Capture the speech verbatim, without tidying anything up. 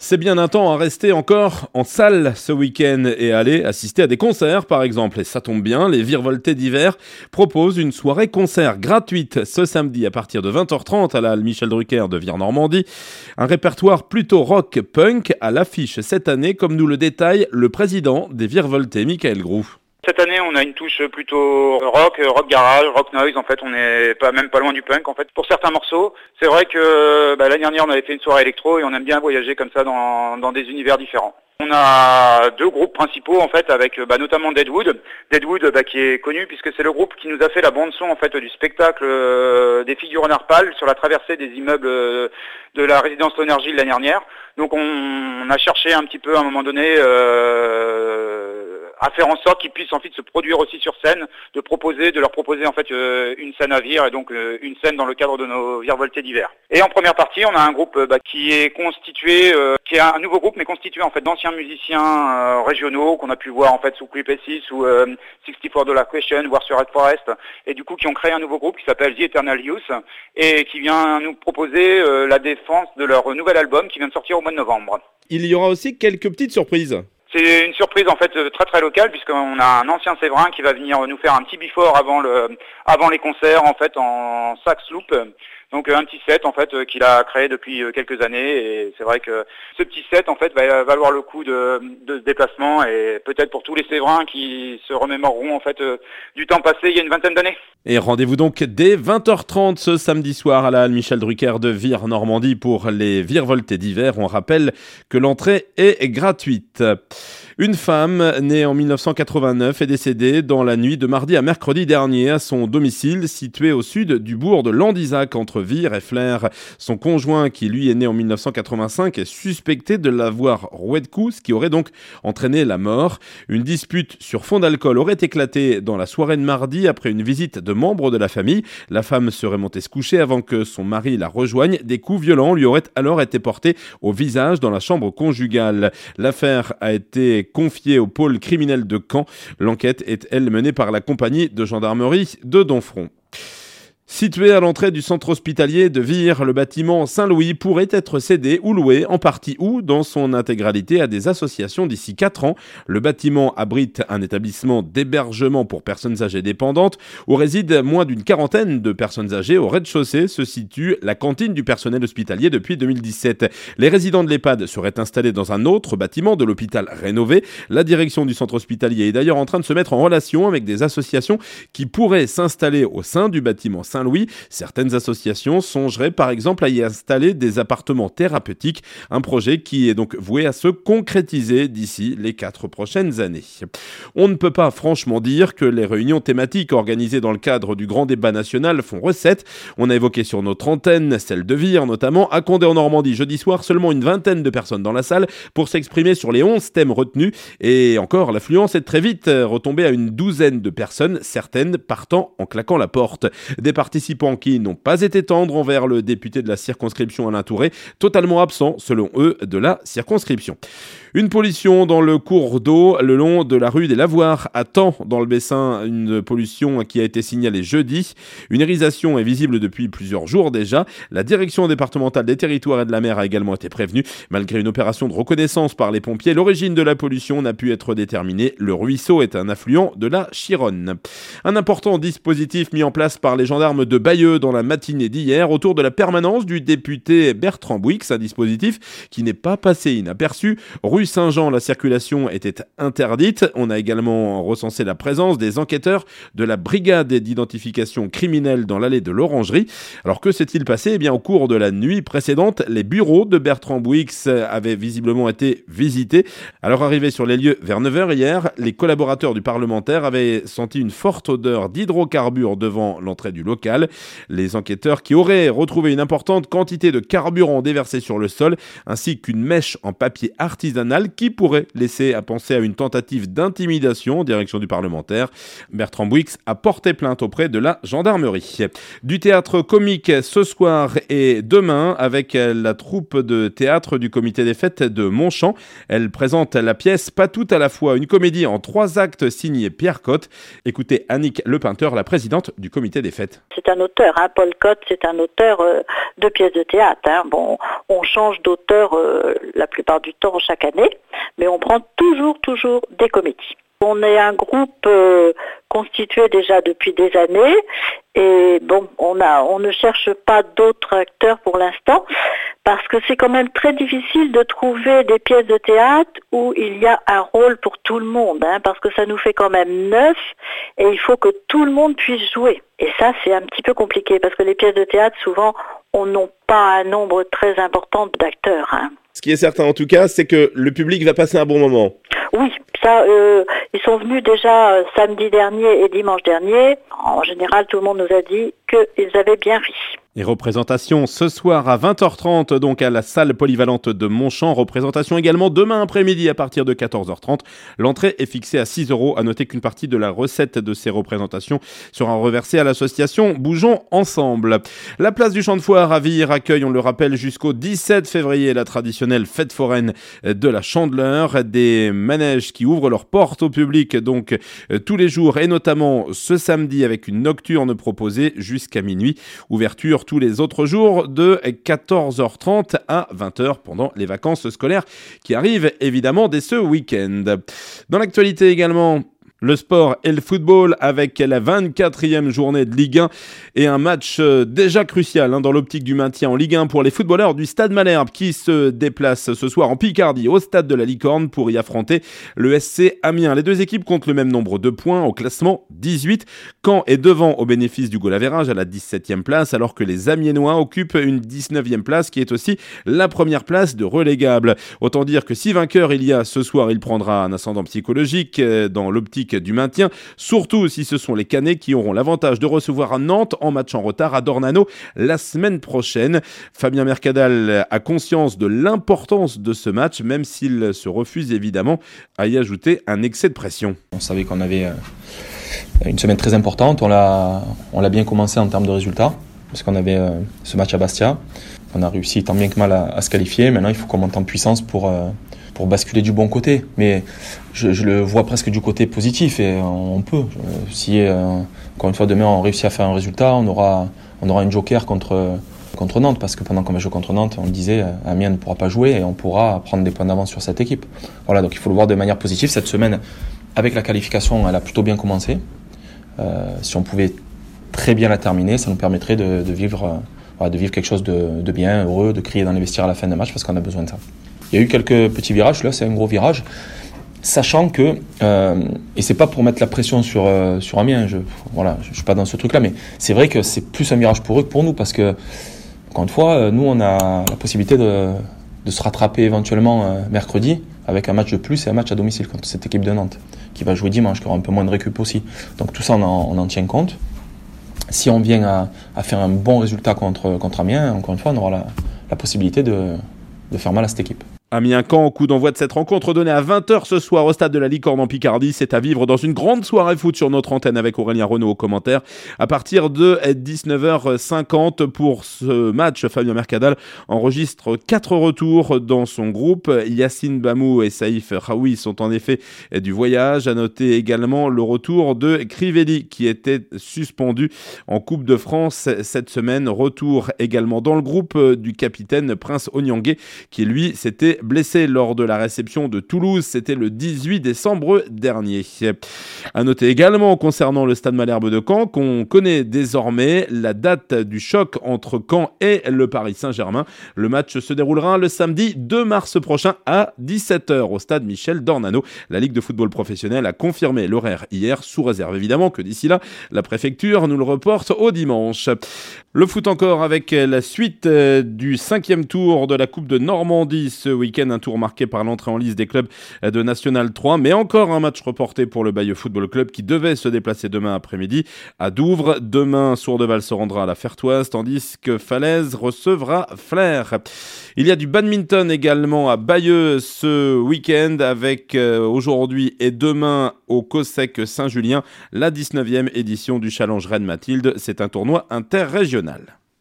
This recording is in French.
C'est bien un temps à rester encore en salle ce week-end et aller assister à des concerts par exemple. Et ça tombe bien, les Virevoltés d'hiver proposent une soirée concert gratuite ce samedi à partir de vingt heures trente à la halle Michel Drucker de Vire-Normandie. Un répertoire plutôt rock-punk à l'affiche cette année, comme nous le détaille le président des Virevoltés, Michael Groux. Cette année, on a une touche plutôt rock, rock garage, rock noise. En fait, on est pas même pas loin du punk. En fait, pour certains morceaux, c'est vrai que bah, l'année dernière, on avait fait une soirée électro et on aime bien voyager comme ça dans, dans des univers différents. On a deux groupes principaux en fait, avec bah, notamment Deadwood. Deadwood, bah, qui est connu puisque c'est le groupe qui nous a fait la bande son en fait du spectacle euh, des Filles du Renard Pâle sur la traversée des immeubles euh, de la résidence Lonergie l'année dernière. Donc, on, on a cherché un petit peu à un moment donné. Euh, à faire en sorte qu'ils puissent en fait se produire aussi sur scène, de proposer, de leur proposer en fait euh, une scène à Vire et donc euh, une scène dans le cadre de nos Virevoltés d'hiver. Et en première partie, on a un groupe euh, bah, qui est constitué, euh, qui est un nouveau groupe mais constitué en fait d'anciens musiciens euh, régionaux qu'on a pu voir en fait sous Creep et Six ou euh, sixty-four Dollar Question, voire sur Red Forest, et du coup qui ont créé un nouveau groupe qui s'appelle The Eternal Youth et qui vient nous proposer euh, la défense de leur nouvel album qui vient de sortir au mois de novembre. Il y aura aussi quelques petites surprises. C'est une surprise en fait très très locale puisqu'on a un ancien Séverin qui va venir nous faire un petit before avant le avant les concerts en fait en sax loop. Donc un petit set en fait qu'il a créé depuis quelques années et c'est vrai que ce petit set en fait va valoir le coup de, de déplacement et peut-être pour tous les Séverins qui se remémoreront en fait du temps passé il y a une vingtaine d'années. Et rendez-vous donc dès vingt heures trente ce samedi soir à la halle Michel Drucker de Vire-Normandie pour les Virevoltés d'hiver. On rappelle que l'entrée est gratuite. Une femme née en dix-neuf cent quatre-vingt-neuf est décédée dans la nuit de mardi à mercredi dernier à son domicile situé au sud du bourg de Landizac entre Vire et Flers. Son conjoint, qui lui est né en dix-neuf cent quatre-vingt-cinq, est suspecté de l'avoir roué de coups, ce qui aurait donc entraîné la mort. Une dispute sur fond d'alcool aurait éclaté dans la soirée de mardi après une visite de membres de la famille. La femme serait montée se coucher avant que son mari la rejoigne. Des coups violents lui auraient alors été portés au visage dans la chambre conjugale. L'affaire a été confiée au pôle criminel de Caen. L'enquête est, elle, menée par la compagnie de gendarmerie de Domfront. Situé à l'entrée du centre hospitalier de Vire, le bâtiment Saint-Louis pourrait être cédé ou loué en partie ou dans son intégralité à des associations d'ici quatre ans. Le bâtiment abrite un établissement d'hébergement pour personnes âgées dépendantes où résident moins d'une quarantaine de personnes âgées. Au rez-de-chaussée se situe la cantine du personnel hospitalier depuis deux mille dix-sept. Les résidents de l'EHPAD seraient installés dans un autre bâtiment de l'hôpital rénové. La direction du centre hospitalier est d'ailleurs en train de se mettre en relation avec des associations qui pourraient s'installer au sein du bâtiment Saint-Louis. Saint-Louis. Certaines associations songeraient par exemple à y installer des appartements thérapeutiques, un projet qui est donc voué à se concrétiser d'ici les quatre prochaines années. On ne peut pas franchement dire que les réunions thématiques organisées dans le cadre du grand débat national font recette. On a évoqué sur notre antenne, celle de Vire notamment, à Condé en Normandie jeudi soir, seulement une vingtaine de personnes dans la salle pour s'exprimer sur les onze thèmes retenus et encore l'affluence est très vite retombée à une douzaine de personnes, certaines partant en claquant la porte. Des participants qui n'ont pas été tendres envers le député de la circonscription Alain Touré, totalement absent, selon eux, de la circonscription. Une pollution dans le cours d'eau le long de la rue des Lavoirs à Taon, dans le Bessin, une pollution qui a été signalée jeudi. Une irisation est visible depuis plusieurs jours déjà. La direction départementale des territoires et de la mer a également été prévenue. Malgré une opération de reconnaissance par les pompiers, l'origine de la pollution n'a pu être déterminée. Le ruisseau est un affluent de la Chironne. Un important dispositif mis en place par les gendarmes de Bayeux dans la matinée d'hier autour de la permanence du député Bertrand Bouix, un dispositif qui n'est pas passé inaperçu. Rue Saint-Jean, la circulation était interdite. On a également recensé la présence des enquêteurs de la brigade d'identification criminelle dans l'allée de l'Orangerie. Alors que s'est-il passé ? Eh bien, au cours de la nuit précédente, les bureaux de Bertrand Bouix avaient visiblement été visités. À leur arrivée sur les lieux vers neuf heures hier, les collaborateurs du parlementaire avaient senti une forte odeur d'hydrocarbures devant l'entrée du local. Les enquêteurs qui auraient retrouvé une importante quantité de carburant déversé sur le sol, ainsi qu'une mèche en papier artisanal qui pourrait laisser à penser à une tentative d'intimidation en direction du parlementaire. Bertrand Bouix a porté plainte auprès de la gendarmerie. Du théâtre comique ce soir et demain avec la troupe de théâtre du comité des fêtes de Montchamp. Elle présente la pièce Pas tout à la fois, une comédie en trois actes signée Pierre Cotte. Écoutez Annick Lepeinteur, la présidente du comité des fêtes. C'est un auteur, hein. Paul Cott, c'est un auteur euh, de pièces de théâtre. Hein. Bon, on change d'auteur euh, la plupart du temps chaque année, mais on prend toujours, toujours des comédies. On est un groupe euh, constitué déjà depuis des années et bon, on a, on ne cherche pas d'autres acteurs pour l'instant parce que c'est quand même très difficile de trouver des pièces de théâtre où il y a un rôle pour tout le monde, hein, parce que ça nous fait quand même neuf et il faut que tout le monde puisse jouer. Et ça, c'est un petit peu compliqué parce que les pièces de théâtre, souvent, on n'a pas un nombre très important d'acteurs. Hein. Ce qui est certain en tout cas, c'est que le public va passer un bon moment. Oui, ça, euh, ils sont venus déjà euh, samedi dernier et dimanche dernier. En général, tout le monde nous a dit qu'ils avaient bien ri. Et représentation ce soir à vingt heures trente, donc à la salle polyvalente de Montchamp. Représentation également demain après-midi à partir de quatorze heures trente. L'entrée est fixée à six euros. À noter qu'une partie de la recette de ces représentations sera reversée à l'association Bougeons Ensemble. La place du Champ de Foire à Vire accueille, on le rappelle, jusqu'au dix-sept février, la traditionnelle fête foraine de la Chandeleur. Des manèges qui ouvrent leurs portes au public donc tous les jours et notamment ce samedi avec une nocturne proposée jusqu'à minuit. Ouverture tous les autres jours de quatorze heures trente à vingt heures pendant les vacances scolaires qui arrivent évidemment dès ce week-end. Dans l'actualité également, le sport et le football avec la vingt-quatrième journée de Ligue un et un match déjà crucial hein, dans l'optique du maintien en Ligue un pour les footballeurs du Stade Malherbe qui se déplacent ce soir en Picardie au Stade de la Licorne pour y affronter le S C Amiens. Les deux équipes comptent le même nombre de points au classement dix-huit. Caen est devant au bénéfice du goal average à la dix-septième place alors que les Amiénois occupent une dix-neuvième place qui est aussi la première place de relégable. Autant dire que si vainqueur il y a ce soir, il prendra un ascendant psychologique dans l'optique du maintien, surtout si ce sont les Canets qui auront l'avantage de recevoir à Nantes en match en retard à Dornano la semaine prochaine. Fabien Mercadal a conscience de l'importance de ce match, même s'il se refuse évidemment à y ajouter un excès de pression. On savait qu'on avait une semaine très importante, on l'a, on l'a bien commencé en termes de résultats, parce qu'on avait ce match à Bastia. On a réussi tant bien que mal à, à se qualifier. Maintenant, il faut qu'on monte en puissance pour... Euh, pour basculer du bon côté, mais je, je le vois presque du côté positif et on peut. Si, euh, encore une fois, demain on réussit à faire un résultat, on aura, on aura une joker contre, contre Nantes, parce que pendant qu'on va jouer contre Nantes, on le disait, Amiens ne pourra pas jouer et on pourra prendre des points d'avance sur cette équipe. Voilà, donc il faut le voir de manière positive. Cette semaine, avec la qualification, elle a plutôt bien commencé. Euh, si on pouvait très bien la terminer, ça nous permettrait de, de, vivre, euh, voilà, de vivre quelque chose de, de bien, heureux, de crier dans les vestiaires à la fin de match, parce qu'on a besoin de ça. Il y a eu quelques petits virages, là c'est un gros virage, sachant que, euh, et c'est pas pour mettre la pression sur, euh, sur Amiens, je, voilà, je, je suis pas dans ce truc-là, mais c'est vrai que c'est plus un virage pour eux que pour nous, parce que, encore une fois, nous on a la possibilité de, de se rattraper éventuellement euh, mercredi, avec un match de plus et un match à domicile contre cette équipe de Nantes, qui va jouer dimanche, qui aura un peu moins de récup aussi. Donc tout ça on en, on en tient compte. Si on vient à, à faire un bon résultat contre, contre Amiens, encore une fois on aura la, la possibilité de, de faire mal à cette équipe. Amiens-Caen, coup d'envoi de cette rencontre donnée à vingt heures ce soir au stade de la Licorne en Picardie. C'est à vivre dans une grande soirée foot sur notre antenne avec Aurélien Renaud aux commentaires. À partir de dix-neuf heures cinquante pour ce match, Fabien Mercadal enregistre quatre retours dans son groupe. Yacine Bamou et Saïf Raoui sont en effet du voyage. À noter également le retour de Crivelli qui était suspendu en Coupe de France cette semaine. Retour également dans le groupe du capitaine Prince Onyangé qui lui s'était blessé lors de la réception de Toulouse, c'était le dix-huit décembre dernier. À noter également concernant le Stade Malherbe de Caen qu'on connaît désormais la date du choc entre Caen et le Paris Saint-Germain. Le match se déroulera le samedi deux mars prochain à dix-sept heures au stade Michel Dornano. La Ligue de football professionnel a confirmé l'horaire hier, sous réserve évidemment que d'ici là, la préfecture nous le reporte au dimanche. Le foot encore avec la suite du cinquième tour de la Coupe de Normandie ce week-end, un tour marqué par l'entrée en lice des clubs de National trois, mais encore un match reporté pour le Bayeux Football Club qui devait se déplacer demain après-midi à Douvres. Demain, Sourdeval se rendra à la Fertoise, tandis que Falaise recevra Flers. Il y a du badminton également à Bayeux ce week-end avec euh, aujourd'hui et demain au COSEC Saint-Julien la dix-neuvième édition du Challenge Reine Mathilde. C'est un tournoi interrégional.